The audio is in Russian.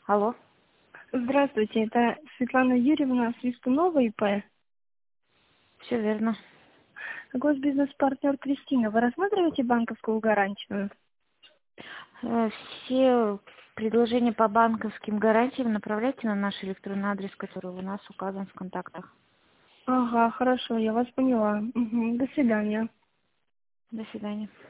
Алло. Здравствуйте, это Светлана Юрьевна Свистунова ИП. Все верно. Госбизнес-партнер Кристина. Вы рассматриваете банковскую гарантию? Все предложения по банковским гарантиям направляйте на наш электронный адрес, который у нас указан в контактах. Ага, хорошо, я вас поняла. До свидания. До свидания.